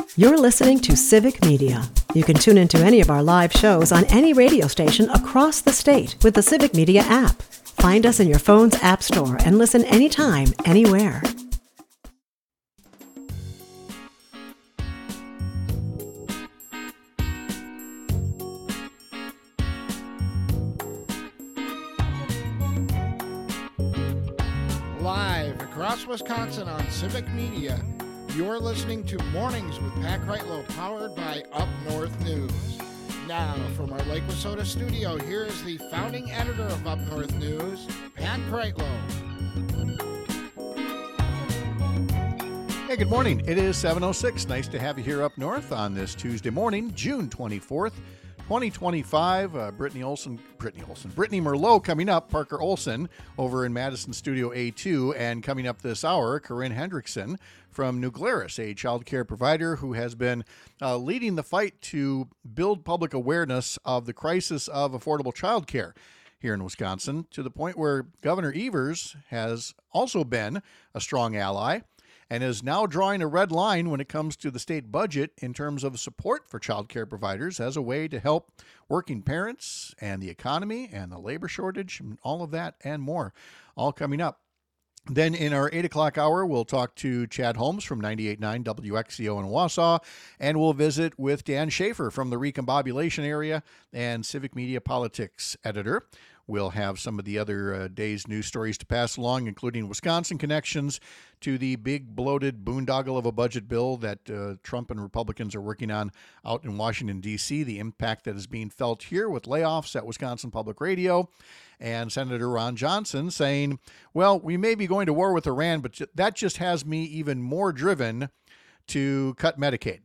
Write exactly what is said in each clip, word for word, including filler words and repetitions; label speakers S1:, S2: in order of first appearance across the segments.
S1: You're listening to Civic Media. You can tune into any of our live shows on any radio station across the state with the Civic Media app. Find us in your phone's app store and listen anytime, anywhere.
S2: Live across Wisconsin on Civic Media, you're listening to Mornings with Pat Kreitlow, powered by Up North News. Now, from our Lake Wissota studio, here is the founding editor of Up North News, Pat Kreitlow.
S3: Hey, good morning. It is seven oh six. Nice to have you here up north on this Tuesday morning, June twenty-fourth, twenty twenty-five. Uh, Brittany Olson, Brittany Olson, Brittany Merlot coming up, Parker Olson over in Madison Studio A two, and coming up this hour, Corinne Hendrickson from New Glarus, a child care provider who has been uh, leading the fight to build public awareness of the crisis of affordable child care here in Wisconsin, to the point where Governor Evers has also been a strong ally and is now drawing a red line when it comes to the state budget in terms of support for child care providers as a way to help working parents and the economy and the labor shortage and all of that and more, all coming up. Then in our eight o'clock hour, we'll talk to Chad Holmes from ninety-eight point nine W X C O in Wausau, and we'll visit with Dan Schaefer from the Recombobulation area and Civic Media Politics editor. We'll have some of the other uh, day's news stories to pass along, including Wisconsin connections to the big bloated boondoggle of a budget bill that uh, Trump and Republicans are working on out in Washington, D C, the impact that is being felt here with layoffs at Wisconsin Public Radio, and Senator Ron Johnson saying, well, we may be going to war with Iran, but that just has me even more driven to cut Medicaid.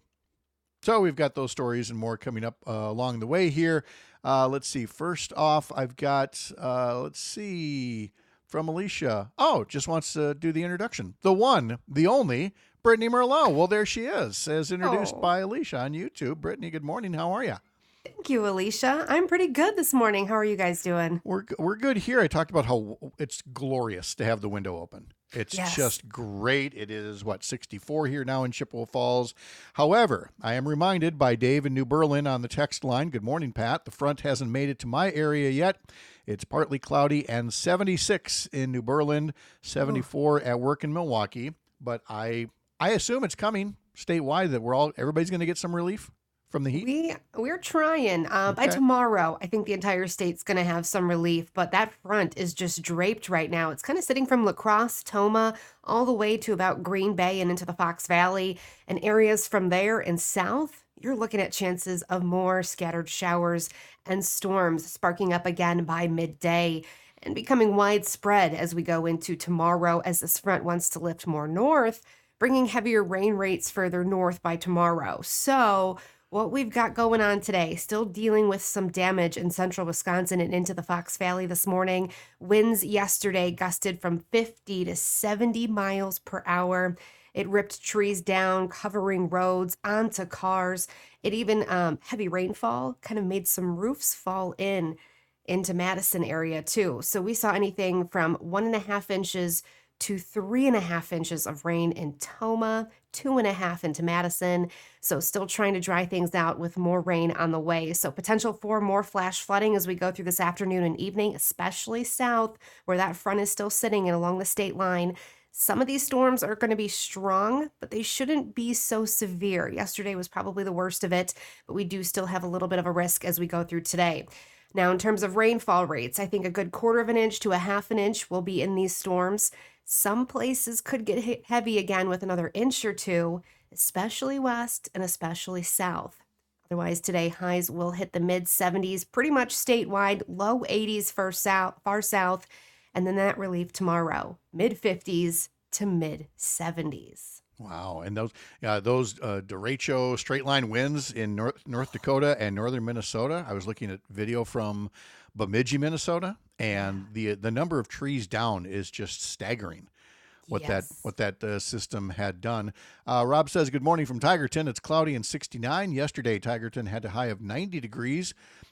S3: So we've got those stories and more coming up uh, along the way here. Uh, let's see. First off, I've got, uh, let's see, from Alicia. Oh, just wants to do the introduction. The one, the only, Brittany Merlot. Well, there she is, as introduced
S4: Oh.
S3: by Alicia on YouTube. Brittany, good morning. How are you?
S4: Thank you, Alicia. I'm pretty good this morning. How are you guys doing?
S3: We're we're good here. I talked about how it's glorious to have the window open. It's
S4: Yes.
S3: just great. It is, what, sixty-four here now in Chippewa Falls. However, I am reminded by Dave in New Berlin on the text line, good morning, Pat. The front hasn't made it to my area yet. It's partly cloudy and seventy-six in New Berlin, seventy-four at work in Milwaukee. But I I assume it's coming statewide, that we're all everybody's going to get some relief from the heat.
S4: We we're trying. Uh, By
S3: Okay.
S4: tomorrow, I think the entire state's going to have some relief, but that front is just draped right now. It's kind of sitting from La Crosse, Toma, all the way to about Green Bay and into the Fox Valley, and areas from there and south. You're looking at chances of more scattered showers and storms sparking up again by midday and becoming widespread as we go into tomorrow, as this front wants to lift more north, bringing heavier rain rates further north by tomorrow. So what we've got going on today, still dealing with some damage in central Wisconsin and into the Fox Valley this morning. Winds yesterday gusted from fifty to seventy miles per hour. It ripped trees down, covering roads, onto cars. It even, um, heavy rainfall kind of made some roofs fall in into Madison area too. So we saw anything from one and a half inches to three and a half inches of rain in Toma, two and a half into Madison. So still trying to dry things out with more rain on the way. So potential for more flash flooding as we go through this afternoon and evening, especially south where that front is still sitting and along the state line. Some of these storms are going to be strong, but they shouldn't be so severe. Yesterday was probably the worst of it, but we do still have a little bit of a risk as we go through today. Now, in terms of rainfall rates, I think a good quarter of an inch to a half an inch will be in these storms. Some places could get hit heavy again with another inch or two, especially west and especially south. Otherwise, today highs will hit the mid seventies, pretty much statewide, low eighties for south, far south, and then that relief tomorrow, mid fifties to mid seventies.
S3: Wow. And those uh, those uh, derecho straight line winds in North, North Dakota and northern Minnesota. I was looking at video from Bemidji, Minnesota, and the the number of trees down is just staggering. What
S4: Yes.
S3: that what that uh, system had done. Uh, Rob says, good morning from Tigerton. It's cloudy and sixty-nine. Yesterday, Tigerton had a high of ninety degrees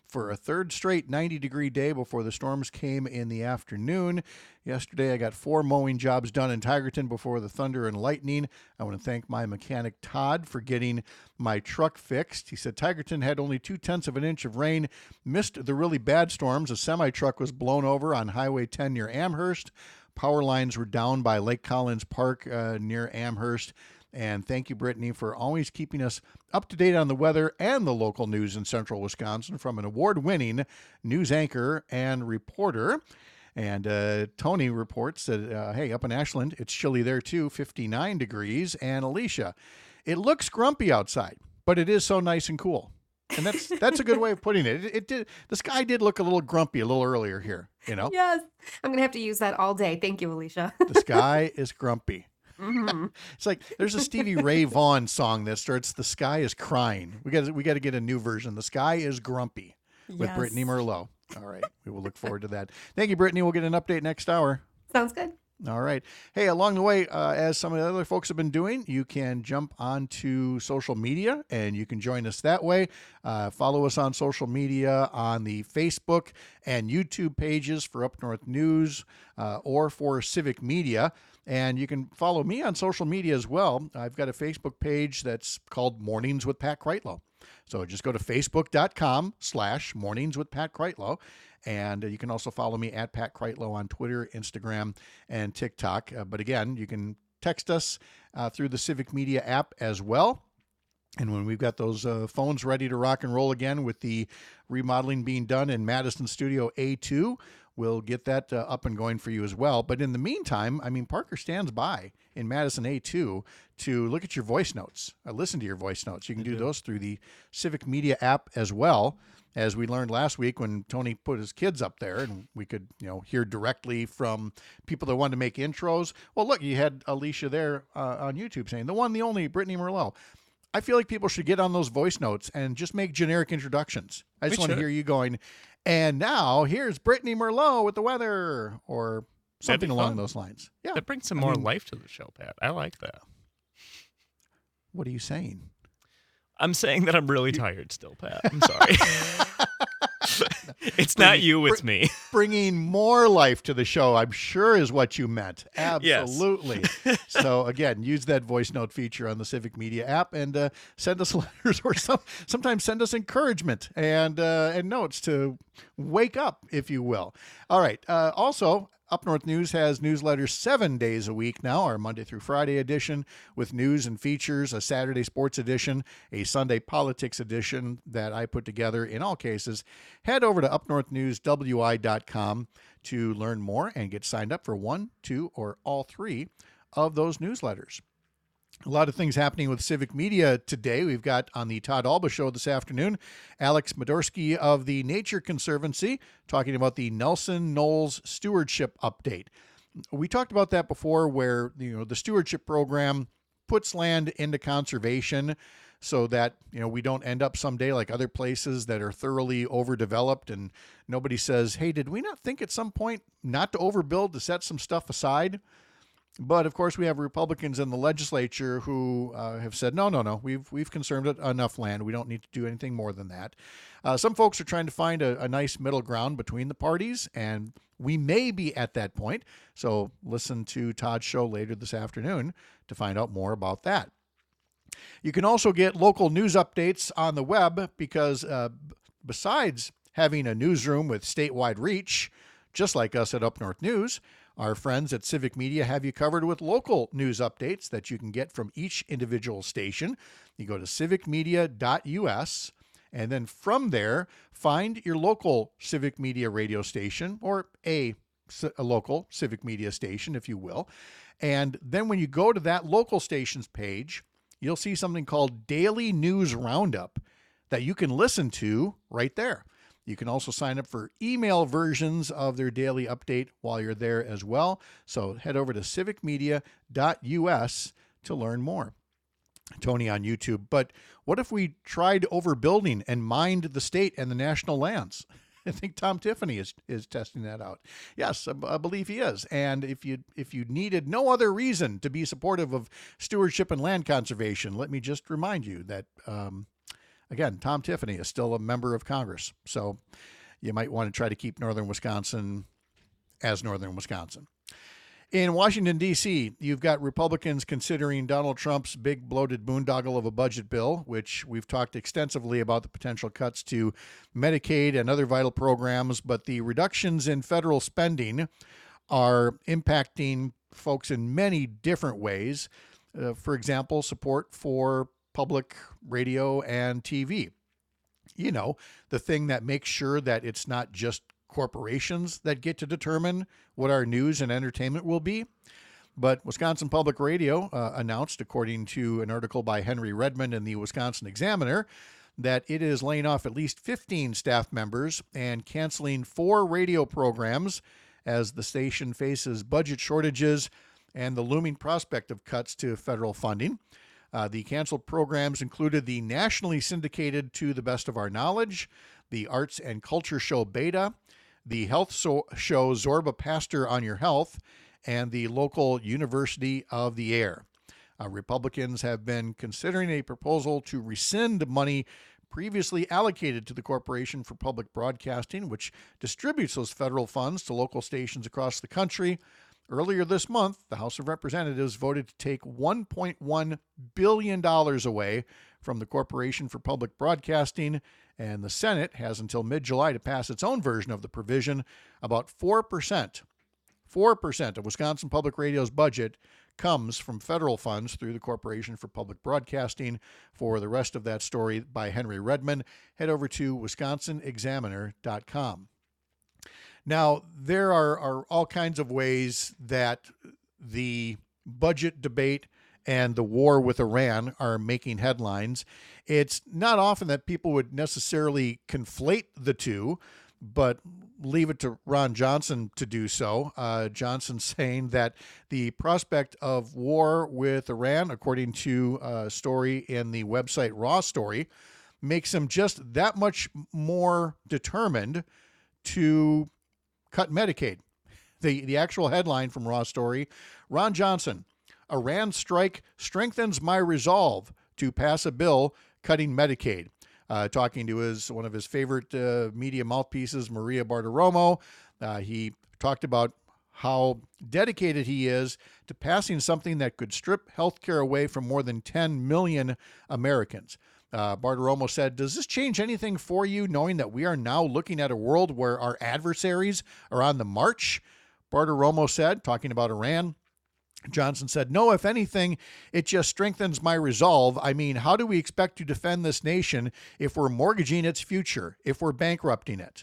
S3: for a third straight ninety degree day before the storms came in the afternoon. Yesterday, I got four mowing jobs done in Tigerton before the thunder and lightning. I want to thank my mechanic, Todd, for getting my truck fixed. He said Tigerton had only two-tenths of an inch of rain, missed the really bad storms. A semi-truck was blown over on Highway ten near Amherst. Power lines were down by Lake Collins Park uh, near Amherst. And thank you, Brittany, for always keeping us up to date on the weather and the local news in central Wisconsin from an award-winning news anchor and reporter. And uh, Tony reports that, uh, hey, up in Ashland, it's chilly there too, fifty-nine degrees. And Alicia, it looks grumpy outside, but it is so nice and cool. And that's that's a good way of putting it. It, it did. The sky did look a little grumpy a little earlier here, you know?
S4: Yes. I'm going to have to use that all day. Thank you, Alicia.
S3: The sky is grumpy.
S4: Mm-hmm.
S3: It's like there's a Stevie Ray Vaughan song that starts "The Sky is Crying." We got we got to get a new version. "The Sky is Grumpy" with
S4: Yes.
S3: Brittany Merlot. All right, we will look forward to that. Thank you, Brittany. We'll get an update next hour.
S4: Sounds good.
S3: All right. Hey, along the way, uh, as some of the other folks have been doing, you can jump onto social media and you can join us that way. Uh, follow us on social media on the Facebook and YouTube pages for Up North News uh, or for Civic Media. And you can follow me on social media as well. I've got a Facebook page that's called Mornings with Pat Kreitlow. So just go to facebook.com slash mornings with Pat Kreitlow. And you can also follow me at Pat Kreitlow on Twitter, Instagram, and TikTok. Uh, but again, you can text us uh, through the Civic Media app as well. And when we've got those uh, phones ready to rock and roll again with the remodeling being done in Madison Studio A two, we'll get that uh, up and going for you as well. But in the meantime, I mean, Parker stands by in Madison A two to look at your voice notes, uh, listen to your voice notes. You can do those through the Civic Media app as well. As we learned last week when Tony put his kids up there and we could, you know, hear directly from people that wanted to make intros. Well, look, you had Alicia there uh, on YouTube saying, the one, the only, Brittany Merlot. I feel like people should get on those voice notes and just make generic introductions. I just
S5: We
S3: want to
S5: should.
S3: hear you going, and now here's Brittany Merlot with the weather, or something
S5: be
S3: along
S5: fun.
S3: those lines. Yeah.
S5: That brings some
S3: I
S5: more
S3: mean-
S5: life to the show, Pat. I like that.
S3: What are you saying?
S5: I'm saying that I'm really tired still, Pat. I'm sorry. It's not you, it's me.
S3: Bringing more life to the show, I'm sure, is what you meant. Absolutely. So again, use that voice note feature on the Civic Media app and uh, send us letters, or some sometimes send us encouragement and uh, and notes to wake up, if you will. All right. Uh, also, Up North News has newsletters seven days a week now, our Monday through Friday edition with news and features, a Saturday sports edition, a Sunday politics edition that I put together in all cases. Head over to up north news w i dot com to learn more and get signed up for one, two, or all three of those newsletters. A lot of things happening with Civic Media today. We've got on the Todd Alba Show this afternoon, Alex Madorsky of the Nature Conservancy talking about the Nelson Knolls Stewardship Update. We talked about that before, where you know the stewardship program puts land into conservation so that you know we don't end up someday like other places that are thoroughly overdeveloped and nobody says, hey, did we not think at some point not to overbuild, to set some stuff aside? But of course, we have Republicans in the legislature who uh, have said, no, no, no, we've we've conserved enough land. We don't need to do anything more than that. Uh, some folks are trying to find a, a nice middle ground between the parties, and we may be at that point. So listen to Todd's show later this afternoon to find out more about that. You can also get local news updates on the web because uh, b- besides having a newsroom with statewide reach, just like us at Up North News, our friends at Civic Media have you covered with local news updates that you can get from each individual station. You go to civic media dot u s, and then from there, find your local Civic Media radio station, or a, a local Civic Media station, if you will. And then when you go to that local station's page, you'll see something called Daily News Roundup that you can listen to right there. You can also sign up for email versions of their daily update while you're there as well. So head over to civic media dot u s to learn more. Tony on YouTube. But what if we tried overbuilding and mined the state and the national lands? I think Tom Tiffany is, is testing that out. Yes, I, I believe he is. And if you if you needed no other reason to be supportive of stewardship and land conservation, let me just remind you that um, again, Tom Tiffany is still a member of Congress. So you might want to try to keep northern Wisconsin as northern Wisconsin. In Washington, D C, you've got Republicans considering Donald Trump's big bloated boondoggle of a budget bill, which we've talked extensively about the potential cuts to Medicaid and other vital programs, but the reductions in federal spending are impacting folks in many different ways. Uh, for example, support for public radio and T V. You know, the thing that makes sure that it's not just corporations that get to determine what our news and entertainment will be. But Wisconsin Public Radio uh, announced, according to an article by Henry Redmond in the Wisconsin Examiner, that it is laying off at least fifteen staff members and canceling four radio programs as the station faces budget shortages and the looming prospect of cuts to federal funding. Uh, the canceled programs included the nationally syndicated To the Best of Our Knowledge, the arts and culture show Beta, the health so- show Zorba Pastor on Your Health, and the local University of the Air. Uh, Republicans have been considering a proposal to rescind money previously allocated to the Corporation for Public Broadcasting, which distributes those federal funds to local stations across the country. Earlier this month, the House of Representatives voted to take one point one billion dollars away from the Corporation for Public Broadcasting, and the Senate has until mid-July to pass its own version of the provision. About four percent, four percent of Wisconsin Public Radio's budget comes from federal funds through the Corporation for Public Broadcasting. For the rest of that story by Henry Redmond, head over to wisconsin examiner dot com. Now, there are, are all kinds of ways that the budget debate and the war with Iran are making headlines. It's not often that people would necessarily conflate the two, but leave it to Ron Johnson to do so. Uh, Johnson saying that the prospect of war with Iran, according to a story in the website Raw Story, makes him just that much more determined to cut Medicaid. The, the actual headline from Raw Story, Ron Johnson, Iran strike strengthens my resolve to pass a bill cutting Medicaid. Uh, talking to his one of his favorite uh, media mouthpieces, Maria Bartiromo, uh, he talked about how dedicated he is to passing something that could strip health care away from more than ten million Americans. Uh, Bartiromo said, "Does this change anything for you, knowing that we are now looking at a world where our adversaries are on the march?" Bartiromo said, talking about Iran. Johnson said, "No, if anything, it just strengthens my resolve. I mean, how do we expect to defend this nation if we're mortgaging its future, if we're bankrupting it?"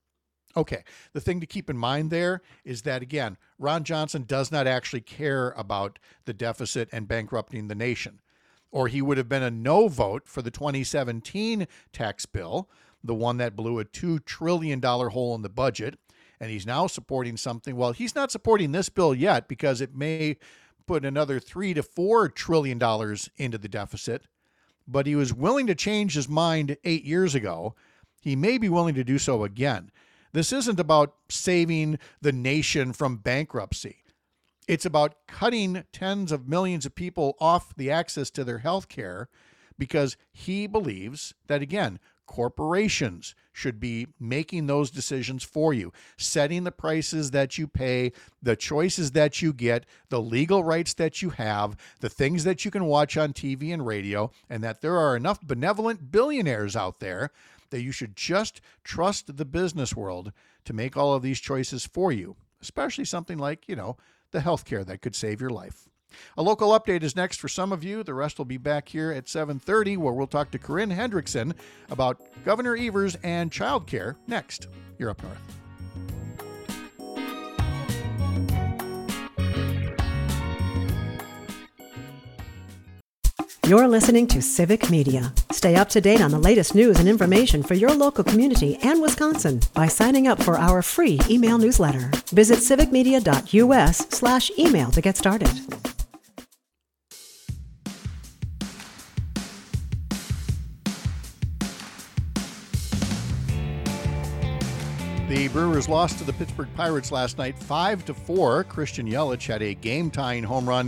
S3: Okay, the thing to keep in mind there is that, again, Ron Johnson does not actually care about the deficit and bankrupting the nation, or he would have been a no vote for the twenty seventeen tax bill, the one that blew a two trillion dollars hole in the budget. And he's now supporting something. Well, he's not supporting this bill yet because it may put another three to four trillion dollars into the deficit. But he was willing to change his mind eight years ago. He may be willing to do so again. This isn't about saving the nation from bankruptcy. It's about cutting tens of millions of people off the access to their health care because he believes that, again, corporations should be making those decisions for you, setting the prices that you pay, the choices that you get, the legal rights that you have, the things that you can watch on T V and radio, and that there are enough benevolent billionaires out there that you should just trust the business world to make all of these choices for you, especially something like, you know, the healthcare that could save your life. A local update is next for some of you. The rest will be back here at seven thirty, where we'll talk to Corinne Hendrickson about Governor Evers and childcare next. You're Up North.
S1: You're listening to Civic Media. Stay up to date on the latest news and information for your local community and Wisconsin by signing up for our free email newsletter. Visit civicmedia.us slash email to get started.
S3: The Brewers lost to the Pittsburgh Pirates last night five to four. Christian Yelich had a game-tying home run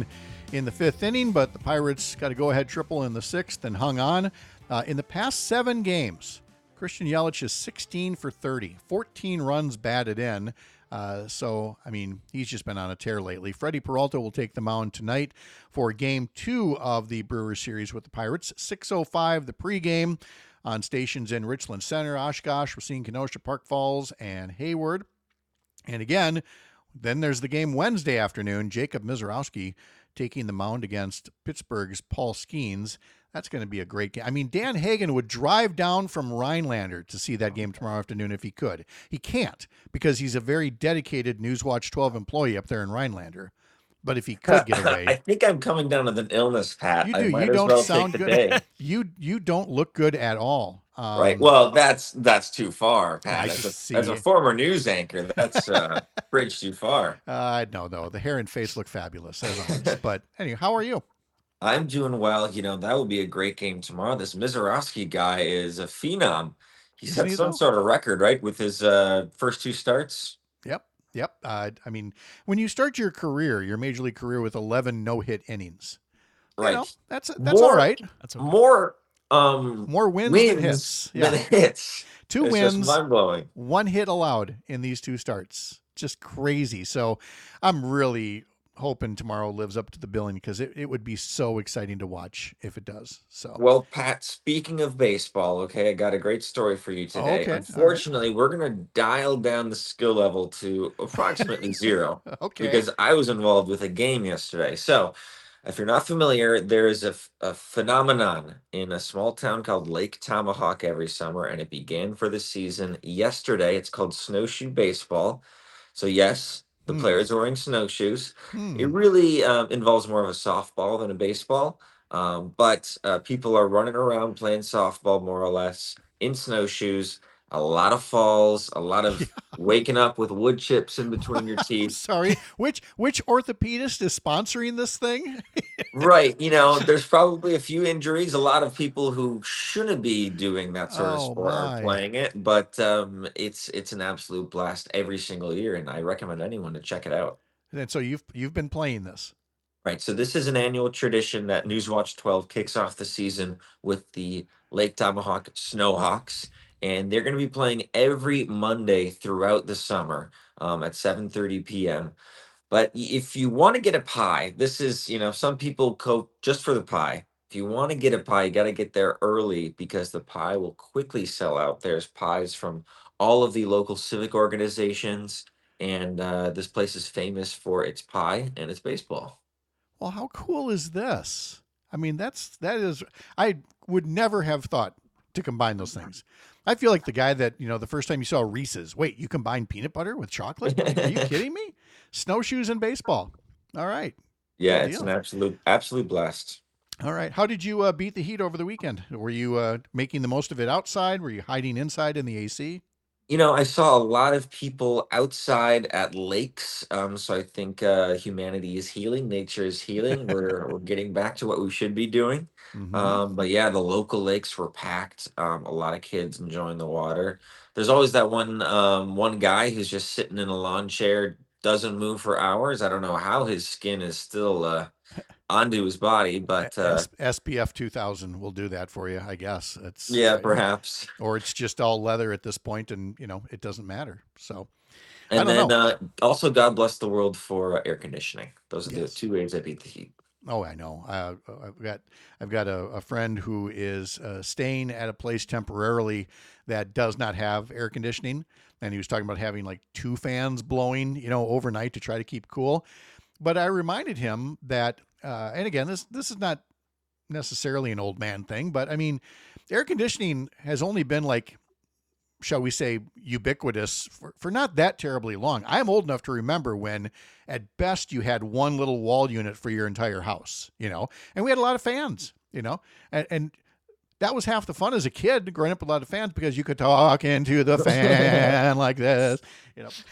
S3: in the fifth inning, but the Pirates got a go-ahead triple in the sixth and hung on. Uh, in the past seven games, Christian Yelich is sixteen for thirty, fourteen runs batted in. Uh, so, I mean, he's just been on a tear lately. Freddie Peralta will take the mound tonight for game two of the Brewers series with the Pirates. six oh five the pregame on stations in Richland Center, Oshkosh, Racine, Kenosha, Park Falls, and Hayward. And again, then there's the game Wednesday afternoon. Jacob Mizorowski taking the mound against Pittsburgh's Paul Skeens. That's going to be a great game. I mean, Dan Hagen would drive down from Rhinelander to see that game tomorrow afternoon if he could. He can't because he's a very dedicated Newswatch twelve employee up there in Rhinelander. But if he could get away,
S6: I think I'm coming down with an illness, Pat.
S3: you
S6: I
S3: do.
S6: might
S3: You
S6: as
S3: don't
S6: well
S3: sound
S6: take the
S3: good.
S6: day.
S3: You you don't look good at all. Um,
S6: Right. Well, that's that's too far,
S3: I
S6: Pat. As
S3: see.
S6: a, as a former news anchor, that's uh, bridge too far.
S3: Uh, no, no. The hair and face look fabulous as always. But anyway, how are you?
S6: I'm doing well. You know, that will be a great game tomorrow. This Mizorowski guy is a phenom. He
S3: Isn't
S6: set
S3: he,
S6: some
S3: though?
S6: sort of record, right, with his uh, first two starts.
S3: Yep. Yep. Uh, I mean, when you start your career, your major league career with eleven no-hit innings, you
S6: Right.
S3: know, that's that's
S6: More-
S3: all right.
S5: That's okay.
S6: More um
S3: More wins,
S6: wins
S3: than hits. Yeah.
S6: than hits.
S3: Two
S6: It's
S3: wins,
S6: just mind blowing.
S3: one hit allowed in these two starts. Just crazy. So I'm really hoping tomorrow lives up to the billing because it, it would be so exciting to watch if it does. So
S6: Well, Pat, speaking of baseball, okay, I got a great story for you today.
S3: okay. All right.
S6: Unfortunately, we're going to dial down the skill level to approximately zero
S3: okay.
S6: because I was involved with a game yesterday. So, if you're not familiar, there is a, f- a phenomenon in a small town called Lake Tomahawk every summer, and it began for the season yesterday. It's called snowshoe baseball. So, yes, the
S3: Hmm.
S6: players are wearing snowshoes.
S3: Hmm.
S6: It really um, involves more of a softball than a baseball. Um, but uh, people are running around playing softball more or less in snowshoes. A lot of falls, a lot of waking up with wood chips in between your
S3: I'm
S6: teeth.
S3: sorry. Which which orthopedist is sponsoring this thing?
S6: Right. You know, there's probably a few injuries. A lot of people who shouldn't be doing that sort of
S3: Oh,
S6: sport
S3: my.
S6: are playing it. But um, it's it's an absolute blast every single year, and I recommend anyone to check it out.
S3: And so you've you've been playing this.
S6: Right. So this is an annual tradition that Newswatch twelve kicks off the season with the Lake Tomahawk Snowhawks. And they're going to be playing every Monday throughout the summer um, at seven thirty p.m. But y- if you want to get a pie, this is, you know, some people go just for the pie. If you want to get a pie, you got to get there early because the pie will quickly sell out. There's pies from all of the local civic organizations. And uh, this place is famous for its pie and its baseball.
S3: Well, how cool is this? I mean, that's that is I would never have thought to combine those things. I feel like the guy that, you know, the first time you saw Reese's, wait, you combine peanut butter with chocolate? Are you kidding me? Snowshoes and baseball. All right.
S6: Yeah,
S3: Good
S6: it's
S3: deal.
S6: an absolute absolute blast.
S3: All right. How did you uh, beat the heat over the weekend? Were you uh, making the most of it outside? Were you hiding inside in the A C?
S6: You know, I saw a lot of people outside at lakes. Um, so I think uh, humanity is healing, nature is healing. We're we're getting back to what we should be doing.
S3: Mhm.
S6: Um, but yeah, the local lakes were packed. Um, a lot of kids enjoying the water. There's always that one um, one guy who's just sitting in a lawn chair, doesn't move for hours. I don't know how his skin is still uh, onto his body, but uh,
S3: S- S P F two thousand will do that for you, I guess. It's
S6: yeah,
S3: uh,
S6: perhaps.
S3: or it's just all leather at this point, and you know it doesn't matter. So I
S6: And
S3: don't
S6: then
S3: know.
S6: uh, also, God bless the world for uh, air conditioning. Those are the
S3: Yes.
S6: two ways I beat the heat.
S3: Oh, I know. Uh, I've got I've got a, a friend who is uh, staying at a place temporarily that does not have air conditioning, and he was talking about having like two fans blowing, you know, overnight to try to keep cool. But I reminded him that, uh, and again, this this is not necessarily an old man thing, but I mean, air conditioning has only been like, shall we say, ubiquitous for, for not that terribly long. I'm old enough to remember when at best you had one little wall unit for your entire house, you know, and we had a lot of fans, you know, and, and that was half the fun as a kid growing up with a lot of fans because you could talk into the fan like this, you know,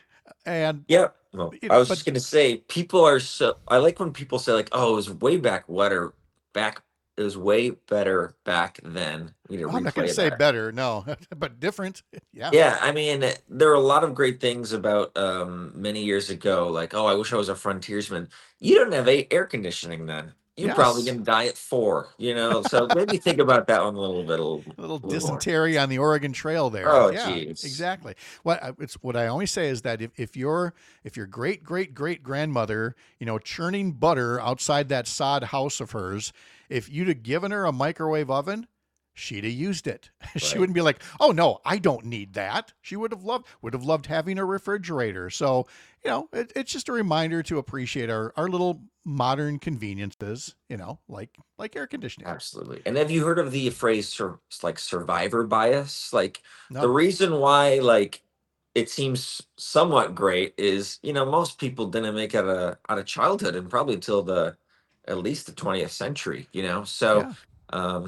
S3: and
S6: Yeah. Well,
S3: You
S6: I
S3: know,
S6: was
S3: but-
S6: just gonna say, people are so. I like when people say like, "Oh, it was way back what or back it was way better back then. We need to
S3: Oh, I'm not
S6: replay
S3: going to say
S6: that.
S3: better, no, but different. Yeah.
S6: Yeah, I mean, there are a lot of great things about um, many years ago. Like, oh, I wish I was a frontiersman. You don't have a air conditioning then. You're probably
S3: Yes.
S6: going to die at four. You know, so maybe think about that one a little bit, a little,
S3: A little
S6: a little more.
S3: dysentery on the Oregon Trail there.
S6: Oh,
S3: Yeah,
S6: geez.
S3: exactly. What I- it's what I always say is that if, if your if your great great great grandmother, you know, churning butter outside that sod house of hers, if you'd have given her a microwave oven, she'd have used it. She
S6: Right.
S3: wouldn't be like, "Oh no, I don't need that." She would have loved would have loved having a refrigerator. So, you know, it, it's just a reminder to appreciate our our little modern conveniences, you know, like like air conditioning.
S6: Absolutely. And have you heard of the phrase sur- like survivor bias? Like the
S3: No.
S6: reason why like it seems somewhat great is, you know, most people didn't make it out of out of childhood and probably till the at least the twentieth century, you know. So
S3: Yeah.
S6: um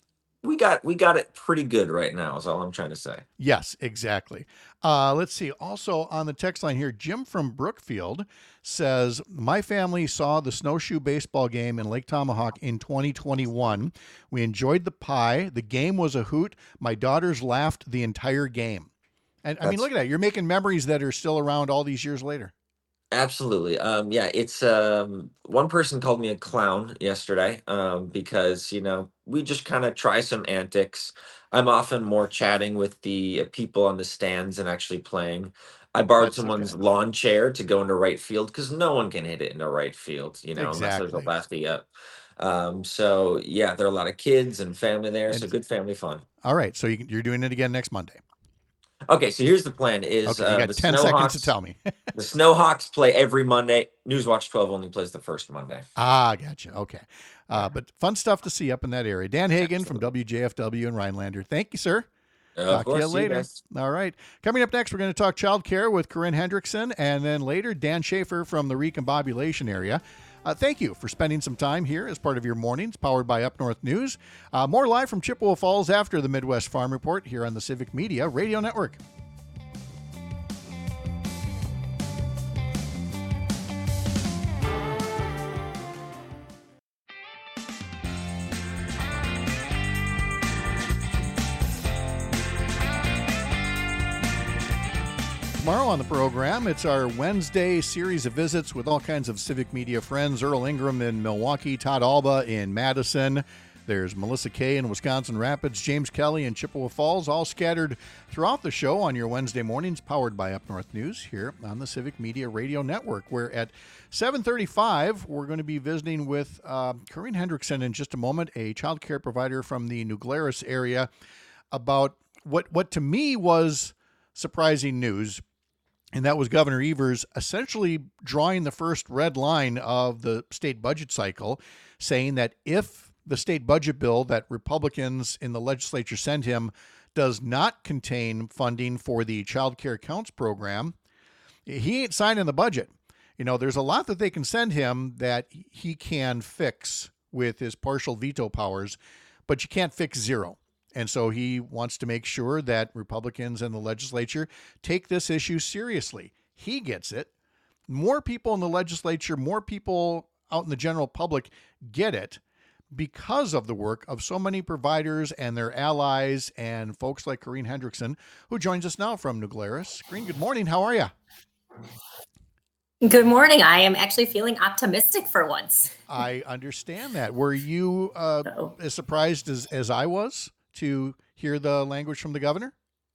S6: we got we got it pretty good right now is all I'm trying to say.
S3: Yes, exactly. Uh, let's see. Also on the text line here, Jim from Brookfield says, my family saw the snowshoe baseball game in Lake Tomahawk in twenty twenty-one. We enjoyed the pie. The game was a hoot. My daughters laughed the entire game. And I mean,
S6: That's
S3: look at that. You're making memories that are still around all these years later.
S6: Absolutely. Um, yeah, it's um one person called me a clown yesterday, um, because, you know, we just kind of try some antics. I'm often more chatting with the uh, people on the stands and actually playing. I borrowed
S3: That's
S6: someone's
S3: okay.
S6: lawn chair to go into right field because no one can hit it into right field, you know, unless there's a
S3: Exactly.
S6: lefty up. Um, so yeah, there are a lot of kids and family there, so
S3: And
S6: good family fun.
S3: all right. So you, you're doing it again next Monday.
S6: Okay, so here's the plan: is
S3: Okay. You
S6: uh,
S3: got
S6: the
S3: ten seconds to
S6: Snowhawks.
S3: tell me.
S6: The Snowhawks play every Monday. Newswatch twelve only plays the first Monday.
S3: Ah, gotcha. Okay. Uh,
S6: Yeah,
S3: but fun stuff to see up in that area. Dan Hagan from
S6: absolutely.
S3: W J F W and Rhinelander. Thank you, sir.
S6: Of
S3: Talk to you
S6: course, see you
S3: later.
S6: guys.
S3: All right. Coming up next, we're going to talk childcare with Corinne Hendrickson, and then later, Dan Schaefer from the Recombobulation area. Uh, thank you for spending some time here as part of your mornings, powered by Up North News. Uh, more live from Chippewa Falls after the Midwest Farm Report here on the Civic Media Radio Network. Tomorrow on the program, it's our Wednesday series of visits with all kinds of Civic Media friends. Earl Ingram in Milwaukee, Todd Alba in Madison. There's Melissa Kay in Wisconsin Rapids, James Kelly in Chippewa Falls, all scattered throughout the show on your Wednesday mornings, powered by Up North News here on the Civic Media Radio Network, where at seven thirty-five, we're going to be visiting with uh, Corinne Hendrickson in just a moment, a child care provider from the New Glarus area, about what, what to me was surprising news. And that was Governor Evers essentially drawing the first red line of the state budget cycle, saying that if the state budget bill that Republicans in the legislature sent him does not contain funding for the Child Care Counts program, he ain't signing the budget. You know, there's a lot that they can send him that he can fix with his partial veto powers, but you can't fix zero. And so he wants to make sure that Republicans in the legislature take this issue seriously. He gets it. More people in the legislature, more people out in the general public get it because of the work of so many providers and their allies and folks like Corinne Hendrickson, who joins us now from New Glarus. Corinne, good morning. How are you?
S7: Good morning. I am actually feeling optimistic for once.
S3: I understand that. Were you uh,
S7: So,
S3: as surprised as, as I was to hear the language from the governor?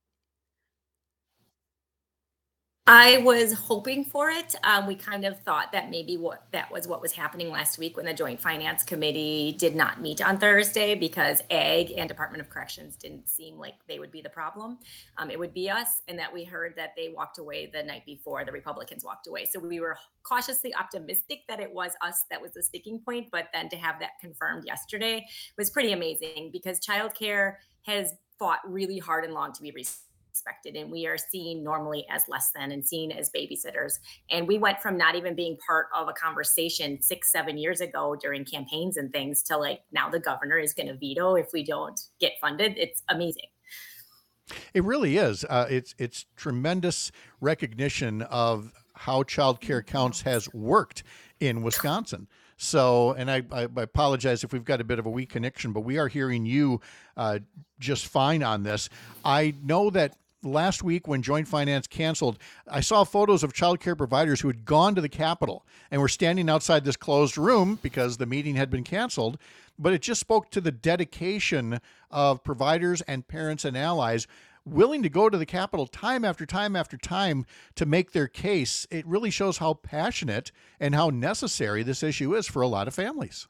S7: I was hoping for it. Um, we kind of thought that maybe what that was what was happening last week when the Joint Finance Committee did not meet on Thursday because Ag and Department of Corrections didn't seem like they would be the problem. Um, it would be us, and that we heard that they walked away the night before the Republicans walked away. So we were cautiously optimistic that it was us that was the sticking point, but then to have that confirmed yesterday was pretty amazing because childcare has fought really hard and long to be respected. Expected, and we are seen normally as less than and seen as babysitters. And we went from not even being part of a conversation six, seven years ago during campaigns and things to like now the governor is going to veto if we don't get funded. It's amazing.
S3: It really is. Uh, it's it's tremendous recognition of how Child Care Counts has worked in Wisconsin. So, and I, I, I apologize if we've got a bit of a weak connection, but we are hearing you uh, just fine on this. I know that last week when Joint Finance canceled, I saw photos of childcare providers who had gone to the Capitol and were standing outside this closed room because the meeting had been canceled. But it just spoke to the dedication of providers and parents and allies willing to go to the Capitol time after time after time to make their case. It really shows how passionate and how necessary this issue is for a lot of families.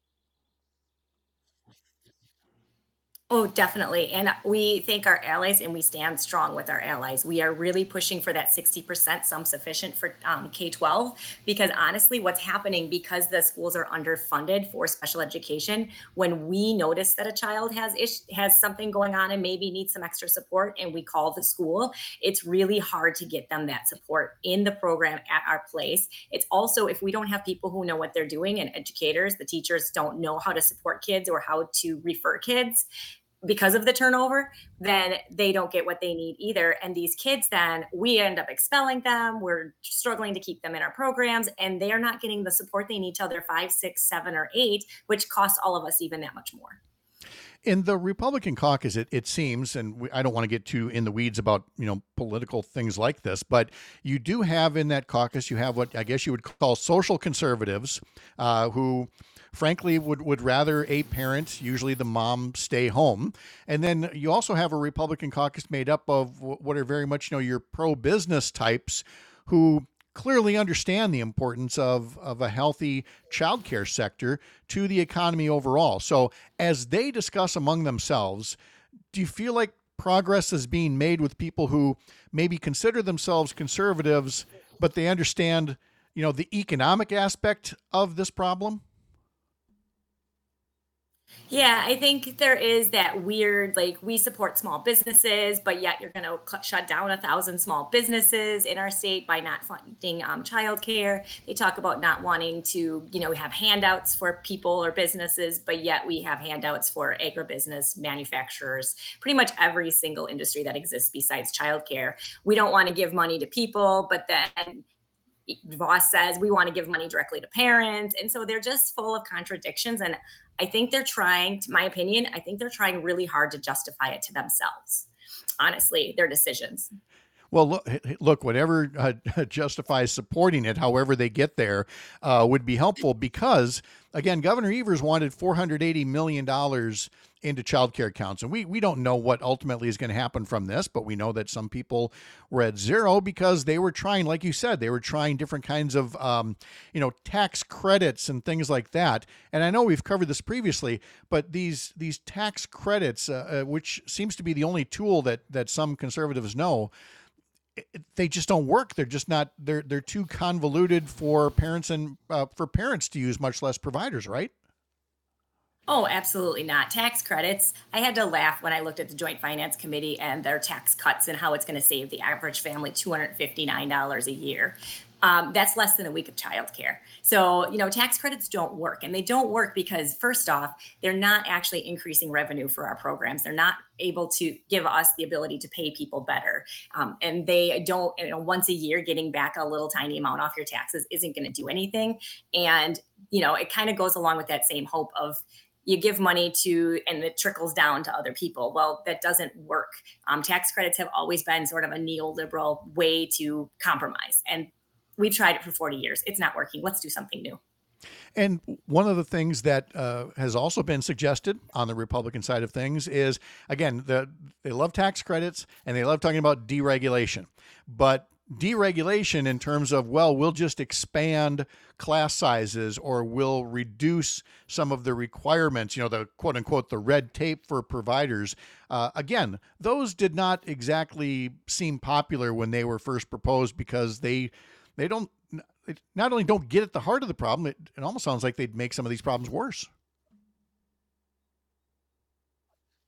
S7: Oh, definitely. And we thank our allies and we stand strong with our allies. We are really pushing for that sixty percent sum sufficient for um, K twelve, because honestly, what's happening, because the schools are underfunded for special education, when we notice that a child has ish, has something going on and maybe needs some extra support and we call the school, it's really hard to get them that support in the program at our place. It's also, if we don't have people who know what they're doing, and educators, the teachers don't know how to support kids or how to refer kids, because of the turnover, then they don't get what they need either. And these kids, then we end up expelling them. We're struggling to keep them in our programs, and they are not getting the support they need till they're five, six, seven, or eight, which costs all of us even that much more.
S3: In the Republican caucus, it, it seems, and we, I don't want to get too in the weeds about, you know, political things like this, but you do have in that caucus, you have what I guess you would call social conservatives, uh, who frankly would, would rather a parent, usually the mom, stay home. And then you also have a Republican caucus made up of what are very much, you know, your pro-business types who clearly understand the importance of, of a healthy childcare sector to the economy overall. So as they discuss among themselves, do you feel like progress is being made with people who maybe consider themselves conservatives, but they understand, you know, the economic aspect of this problem?
S7: Yeah, I think there is that weird, like, we support small businesses, but yet you're going to shut down a thousand small businesses in our state by not funding um, childcare. They talk about not wanting to, you know, have handouts for people or businesses, but yet we have handouts for agribusiness, manufacturers, pretty much every single industry that exists besides childcare. We don't want to give money to people, but then Voss says we want to give money directly to parents. And so they're just full of contradictions. And I think they're trying, to my opinion, I think they're trying really hard to justify it to themselves. Honestly, their decisions.
S3: Well, look, look whatever uh, justifies supporting it, however they get there, uh, would be helpful because, again, Governor Evers wanted four hundred eighty million dollars into child care accounts. And we, we don't know what ultimately is going to happen from this, but we know that some people were at zero because they were trying, like you said, they were trying different kinds of, um, you know, tax credits and things like that. And I know we've covered this previously, but these these tax credits, uh, uh, which seems to be the only tool that that some conservatives know, they just don't work. They're just not, they're, they're too convoluted for parents and uh, for parents to use, much less providers, right?
S7: Oh, absolutely not. Tax credits. I had to laugh when I looked at the Joint Finance Committee and their tax cuts and how it's going to save the average family two hundred fifty-nine dollars a year. Um, that's less than a week of childcare. So, you know, tax credits don't work. And they don't work because, first off, they're not actually increasing revenue for our programs. They're not able to give us the ability to pay people better. Um, and they don't, you know, once a year, getting back a little tiny amount off your taxes isn't going to do anything. And, you know, it kind of goes along with that same hope of, you give money to, and it trickles down to other people. Well, that doesn't work. Um, tax credits have always been sort of a neoliberal way to compromise. And we've tried it for forty years. It's not working. Let's do something new.
S3: And one of the things that uh, has also been suggested on the Republican side of things is, again, the, they love tax credits and they love talking about deregulation. But deregulation in terms of, well, we'll just expand class sizes or we'll reduce some of the requirements, you know, the quote unquote, the red tape for providers. Uh, again, those did not exactly seem popular when they were first proposed because they, they don't, not only don't get at the heart of the problem, it, it almost sounds like they'd make some of these problems worse.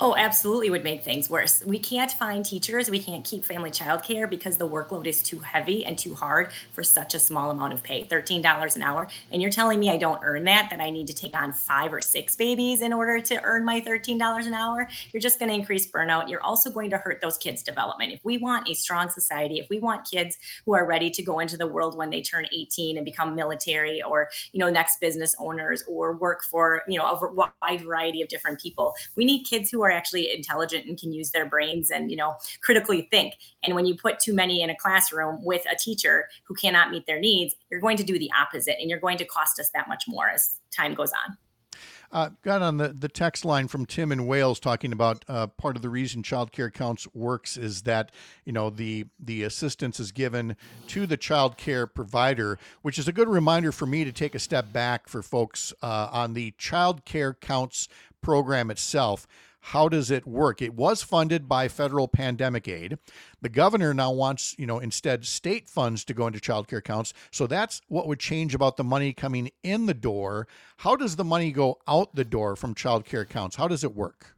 S7: Oh, absolutely would make things worse. We can't find teachers. We can't keep family childcare because the workload is too heavy and too hard for such a small amount of pay, thirteen dollars an hour. And you're telling me I don't earn that, that I need to take on five or six babies in order to earn my thirteen dollars an hour? You're just going to increase burnout. You're also going to hurt those kids' development. If we want a strong society, if we want kids who are ready to go into the world when they turn eighteen and become military or, you know, next business owners or work for, you know, a wide variety of different people, we need kids who are actually intelligent and can use their brains and, you know, critically think. And when you put too many in a classroom with a teacher who cannot meet their needs, you're going to do the opposite, and you're going to cost us that much more as time goes on.
S3: Uh, got on the, the text line from Tim in Wales talking about uh, part of the reason Child Care Counts works is that, you know, the the assistance is given to the child care provider, which is a good reminder for me to take a step back for folks uh, on the Child Care Counts program itself. How does it work? It was funded by federal pandemic aid. The governor now wants, you know, instead state funds to go into child care counts. So that's what would change about the money coming in the door. How does the money go out the door from child care counts? How does it work?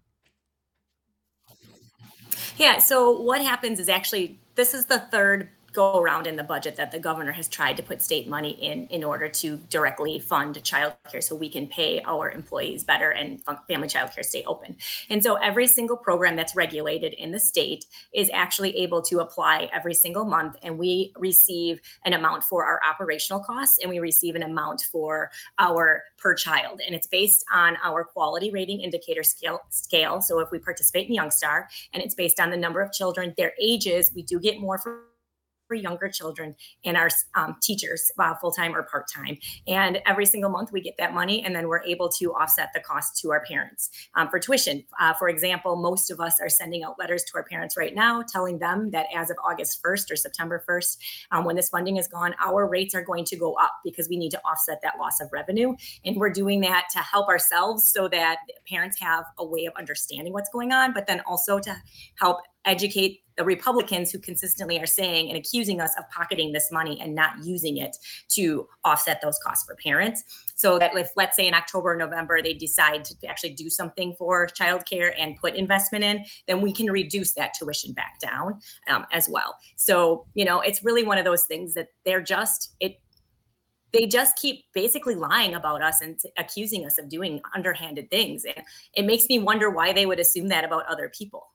S7: Yeah, so what happens is actually, this is the third go around in the budget that the governor has tried to put state money in in order to directly fund childcare so we can pay our employees better and family childcare stay open. And so every single program that's regulated in the state is actually able to apply every single month, and we receive an amount for our operational costs and we receive an amount for our per child. And it's based on our quality rating indicator scale. scale. So if we participate in Youngstar, and it's based on the number of children, their ages, we do get more for for younger children and our um, teachers, uh, full-time or part-time. And every single month we get that money, and then we're able to offset the cost to our parents um, for tuition. Uh, for example, most of us are sending out letters to our parents right now, telling them that as of August first or September first, um, when this funding is gone, our rates are going to go up because we need to offset that loss of revenue. And we're doing that to help ourselves so that parents have a way of understanding what's going on, but then also to help educate the Republicans who consistently are saying and accusing us of pocketing this money and not using it to offset those costs for parents. So that if, let's say in October or November, they decide to actually do something for childcare and put investment in, then we can reduce that tuition back down um, as well. So, you know, it's really one of those things that they're just, it, they just keep basically lying about us and t- accusing us of doing underhanded things. And it makes me wonder why they would assume that about other people.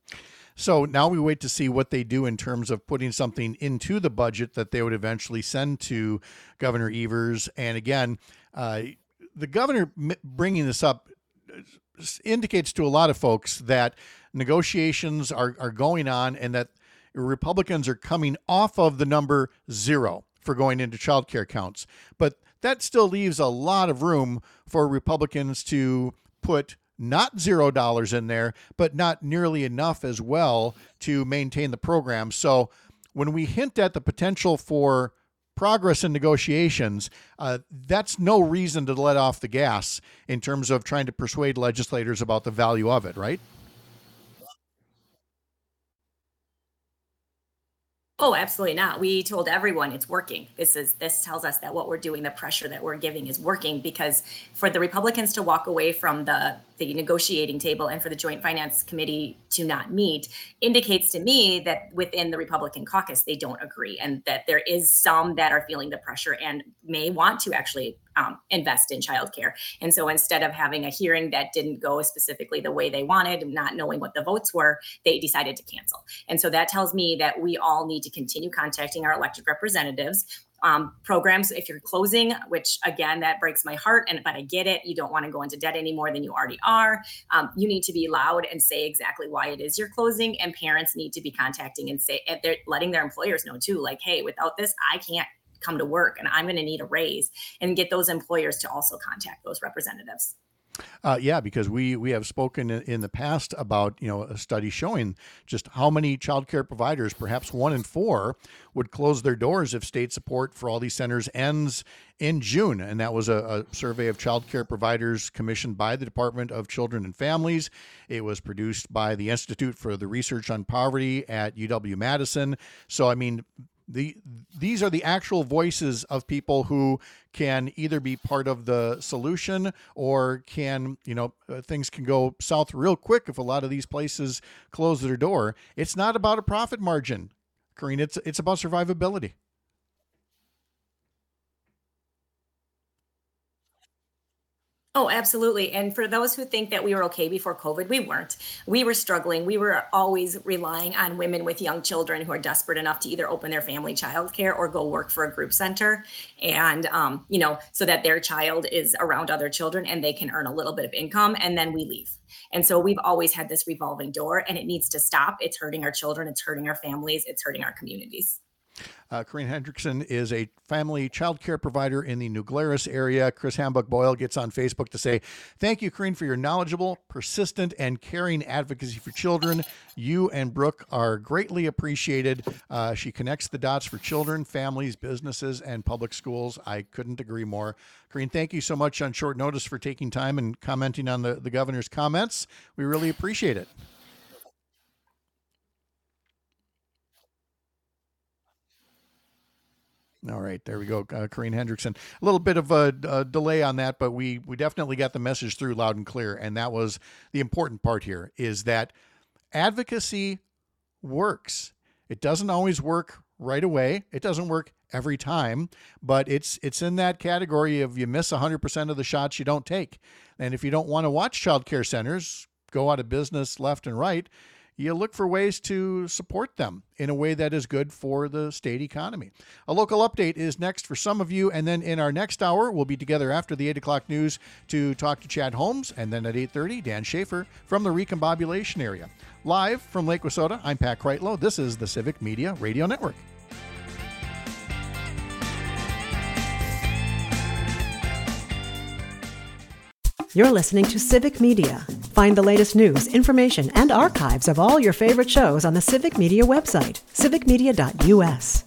S3: So now we wait to see what they do in terms of putting something into the budget that they would eventually send to Governor Evers. And again, uh, the governor bringing this up indicates to a lot of folks that negotiations are, are going on and that Republicans are coming off of the number zero for going into child care counts. But that still leaves a lot of room for Republicans to put not zero dollars in there, but not nearly enough as well to maintain the program. So when we hint at the potential for progress in negotiations, uh, that's no reason to let off the gas in terms of trying to persuade legislators about the value of it, right?
S7: Oh, absolutely not. We told everyone it's working. This is this tells us that what we're doing, the pressure that we're giving is working, because for the Republicans to walk away from the, the negotiating table and for the Joint Finance Committee to not meet indicates to me that within the Republican caucus, they don't agree, and that there is some that are feeling the pressure and may want to actually um, invest in childcare. And so instead of having a hearing that didn't go specifically the way they wanted, not knowing what the votes were, they decided to cancel. And so that tells me that we all need to continue contacting our elected representatives. Um, programs, if you're closing, which again, that breaks my heart, and but I get it, you don't want to go into debt any more than you already are. Um, you need to be loud and say exactly why it is you're closing, and parents need to be contacting and say, and they're letting their employers know too, like, hey, without this, I can't come to work and I'm going to need a raise, and get those employers to also contact those representatives.
S3: Uh, yeah, because we we have spoken in, in the past about, you know, a study showing just how many child care providers, perhaps one in four, would close their doors if state support for all these centers ends in June. And that was a, a survey of child care providers commissioned by the Department of Children and Families. It was produced by the Institute for the Research on Poverty at U W Madison. So, I mean, The, these are the actual voices of people who can either be part of the solution or can, you know, uh, things can go south real quick if a lot of these places close their door. It's not about a profit margin, Corinne. It's, it's about survivability.
S7: Oh, absolutely. And for those who think that we were okay before COVID, we weren't. We were struggling. We were always relying on women with young children who are desperate enough to either open their family childcare or go work for a group center. And, um, you know, so that their child is around other children and they can earn a little bit of income, and then we leave. And so we've always had this revolving door, and it needs to stop. It's hurting our children. It's hurting our families. It's hurting our communities.
S3: Uh, Corinne Hendrickson is a family child care provider in the New Glarus area. Chris Hambuck-Boyle gets on Facebook to say, thank you, Corinne, for your knowledgeable, persistent, and caring advocacy for children. You and Brooke are greatly appreciated. Uh, she connects the dots for children, families, businesses, and public schools. I couldn't agree more. Corinne, thank you so much on short notice for taking time and commenting on the, the governor's comments. We really appreciate it. All right, there we go. Uh, Corinne Hendrickson. A little bit of a, a delay on that, but we we definitely got the message through loud and clear. And that was the important part here, is that advocacy works. It doesn't always work right away. It doesn't work every time, but it's it's in that category of you miss one hundred percent of the shots you don't take. And if you don't want to watch child care centers go out of business left and right, you look for ways to support them in a way that is good for the state economy. A local update is next for some of you, and then in our next hour, we'll be together after the eight o'clock news to talk to Chad Holmes, and then at eight thirty, Dan Schaefer from the Recombobulation area. Live from Lake Wissota, I'm Pat Kreitlow. This is the Civic Media Radio Network.
S1: You're listening to Civic Media. Find the latest news, information, and archives of all your favorite shows on the Civic Media website, civic media dot u s.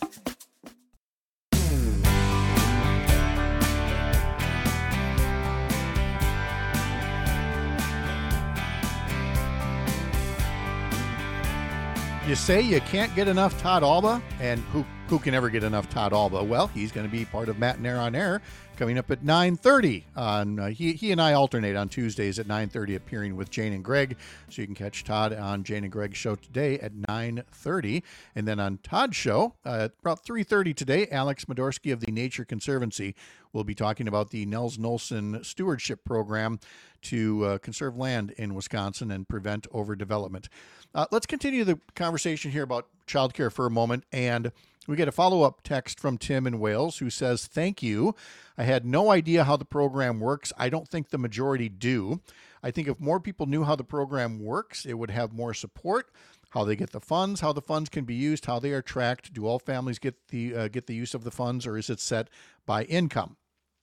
S3: You say you can't get enough Todd Alba, and who who can ever get enough Todd Alba? Well, he's going to be part of Matt and Air on Air coming up at nine thirty. On uh, he he and I alternate on Tuesdays at nine thirty, appearing with Jane and Greg. So you can catch Todd on Jane and Greg's show today at nine thirty, and then on Todd's show uh, about three thirty today, Alex Modorsky of the Nature Conservancy will be talking about the Nels Nolson Stewardship Program to uh, conserve land in Wisconsin and prevent overdevelopment. Uh, let's continue the conversation here about childcare for a moment, and we get a follow-up text from Tim in Wales who says, thank you. I had no idea how the program works. I don't think the majority do. I think if more people knew how the program works, it would have more support, how they get the funds, how the funds can be used, how they are tracked. Do all families get the uh, get the use of the funds, or is it set by income?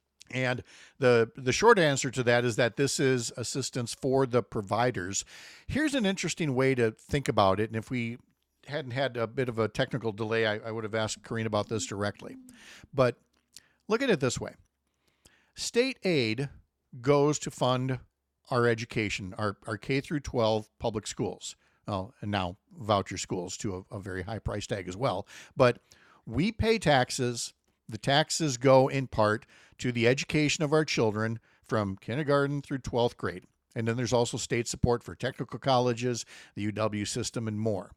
S3: And the the short answer to that is that this is assistance for the providers. Here's an interesting way to think about it. And if we hadn't had a bit of a technical delay, I, I would have asked Corinne about this directly. But look at it this way. State aid goes to fund our education, our, our K through twelve public schools. Well, and now voucher schools to a, a very high price tag as well. But we pay taxes. The taxes go in part to the education of our children from kindergarten through twelfth grade. And then there's also state support for technical colleges, the U W system, and more.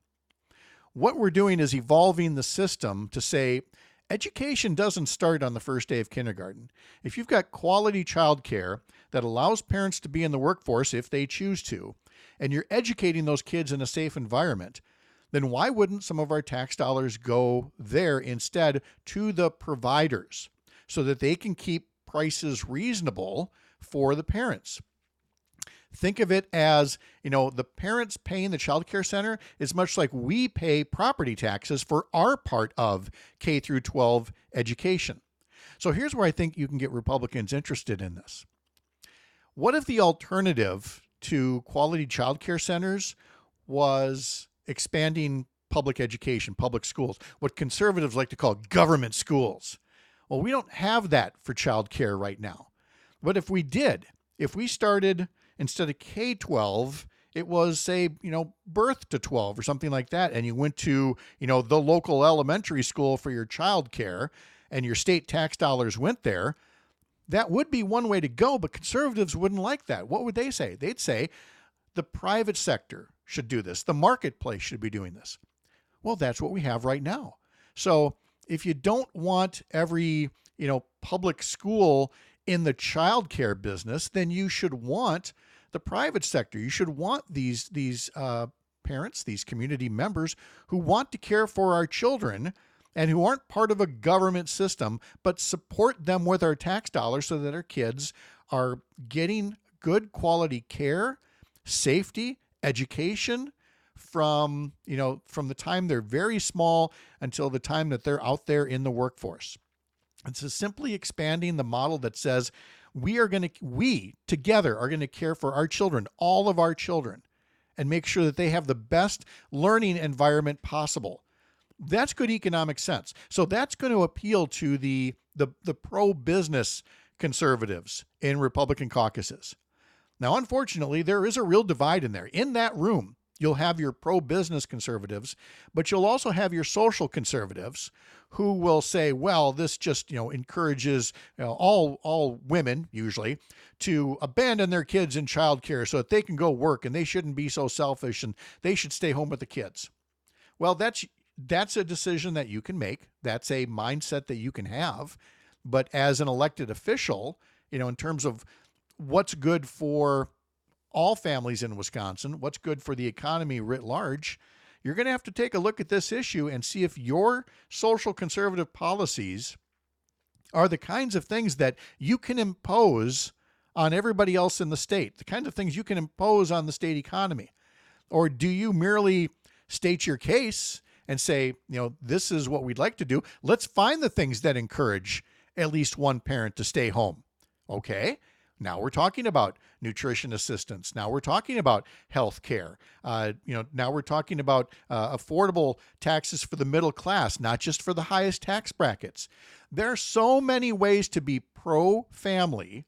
S3: What we're doing is evolving the system to say education doesn't start on the first day of kindergarten. If you've got quality childcare that allows parents to be in the workforce if they choose to, and you're educating those kids in a safe environment, then why wouldn't some of our tax dollars go there instead to the providers so that they can keep prices reasonable for the parents? Think of it as, you know, the parents paying the child care center is much like we pay property taxes for our part of K through twelve education. So here's where I think you can get Republicans interested in this. What if the alternative to quality child care centers was expanding public education, public schools, what conservatives like to call government schools? Well, we don't have that for child care right now. But if we did, if we started instead of K twelve it was, say, you know, birth to twelve or something like that, and you went to, you know, the local elementary school for your child care and your state tax dollars went there, that would be one way to go, but conservatives wouldn't like that. What would they say? They'd say the private sector should do this. The marketplace should be doing this. Well, that's what we have right now. So if you don't want every, you know, public school in the child care business, then you should want the private sector. You should want these, these uh, parents, these community members who want to care for our children and who aren't part of a government system, but support them with our tax dollars so that our kids are getting good quality care, safety, education from, you know, from the time they're very small until the time that they're out there in the workforce. And so simply expanding the model that says we are going to, we together are going to care for our children, all of our children, and make sure that they have the best learning environment possible. That's good economic sense. So that's going to appeal to the, the, the pro-business conservatives in Republican caucuses. Now, unfortunately, there is a real divide in there. In that room, you'll have your pro-business conservatives, but you'll also have your social conservatives who will say, well, this just, you know, encourages, you know, all, all women usually to abandon their kids in childcare so that they can go work and they shouldn't be so selfish and they should stay home with the kids. Well, that's, that's a decision that you can make. That's a mindset that you can have. But as an elected official, you know, in terms of what's good for all families in Wisconsin, what's good for the economy writ large, you're going to have to take a look at this issue and see if your social conservative policies are the kinds of things that you can impose on everybody else in the state, the kind of things you can impose on the state economy. Or do you merely state your case and say, you know, this is what we'd like to do. Let's find the things that encourage at least one parent to stay home. Okay. Now we're talking about nutrition assistance. Now we're talking about health care. Uh, you know, now we're talking about uh, affordable taxes for the middle class, not just for the highest tax brackets. There are so many ways to be pro-family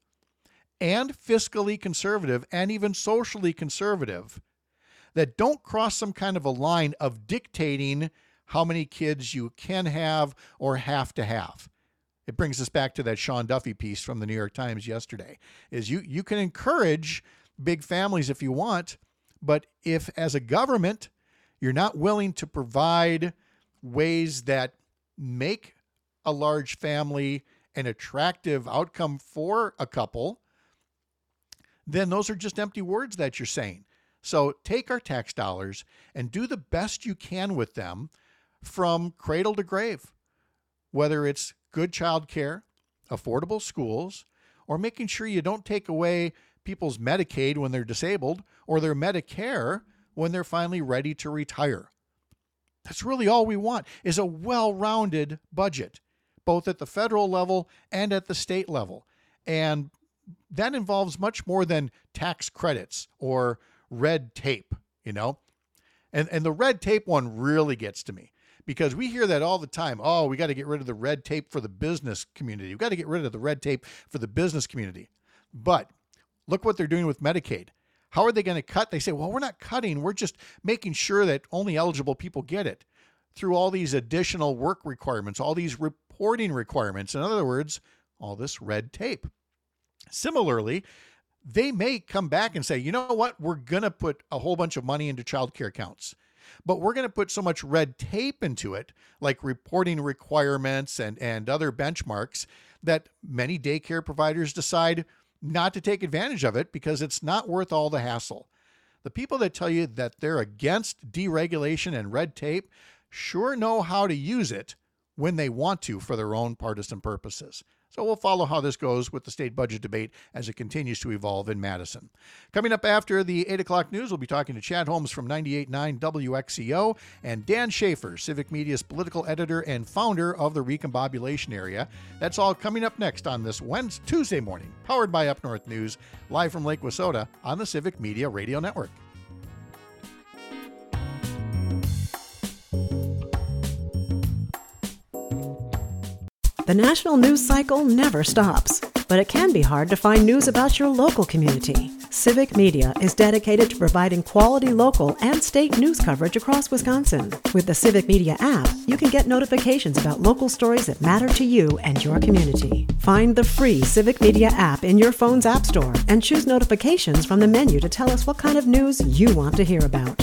S3: and fiscally conservative and even socially conservative that don't cross some kind of a line of dictating how many kids you can have or have to have. It brings us back to that Sean Duffy piece from the New York Times yesterday, is you, you can encourage big families if you want, but if as a government, you're not willing to provide ways that make a large family an attractive outcome for a couple, then those are just empty words that you're saying. So take our tax dollars and do the best you can with them from cradle to grave, whether it's good child care, affordable schools, or making sure you don't take away people's Medicaid when they're disabled or their Medicare when they're finally ready to retire. That's really all we want, is a well-rounded budget, both at the federal level and at the state level. And that involves much more than tax credits or red tape, you know? And, and the red tape one really gets to me, because we hear that all the time. Oh, we got to get rid of the red tape for the business community. We've got to get rid of the red tape for the business community. But look what they're doing with Medicaid. How are they going to cut? They say, well, we're not cutting. We're just making sure that only eligible people get it through all these additional work requirements, all these reporting requirements. In other words, all this red tape. Similarly, they may come back and say, you know what? We're going to put a whole bunch of money into child care accounts, but we're going to put so much red tape into it, like reporting requirements and, and other benchmarks, that many daycare providers decide not to take advantage of it because it's not worth all the hassle. The people that tell you that they're against deregulation and red tape sure know how to use it when they want to for their own partisan purposes. So we'll follow how this goes with the state budget debate as it continues to evolve in Madison. Coming up after the eight o'clock news, we'll be talking to Chad Holmes from ninety-eight point nine W X C O and Dan Schaefer, Civic Media's political editor and founder of the Recombobulation Area. That's all coming up next on this Wednesday, Tuesday morning, powered by Up North News, live from Lake Wissota on the Civic Media Radio Network.
S1: The national news cycle never stops, but it can be hard to find news about your local community. Civic Media is dedicated to providing quality local and state news coverage across Wisconsin. With the Civic Media app, you can get notifications about local stories that matter to you and your community. Find the free Civic Media app in your phone's app store and choose notifications from the menu to tell us what kind of news you want to hear about.